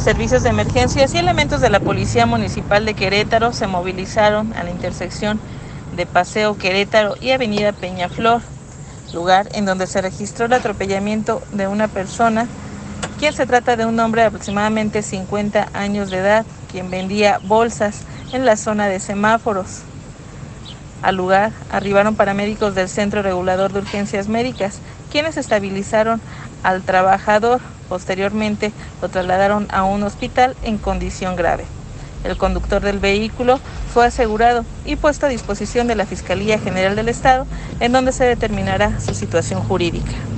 Servicios de emergencias y elementos de la Policía Municipal de Querétaro se movilizaron a la intersección de Paseo Querétaro y Avenida Peñaflor, lugar en donde se registró el atropellamiento de una persona, quien se trata de un hombre de aproximadamente 50 años de edad, quien vendía bolsas en la zona de semáforos. Al lugar arribaron paramédicos del Centro Regulador de Urgencias Médicas, quienes estabilizaron al trabajador. Posteriormente lo trasladaron a un hospital en condición grave. El conductor del vehículo fue asegurado y puesto a disposición de la Fiscalía General del Estado, en donde se determinará su situación jurídica.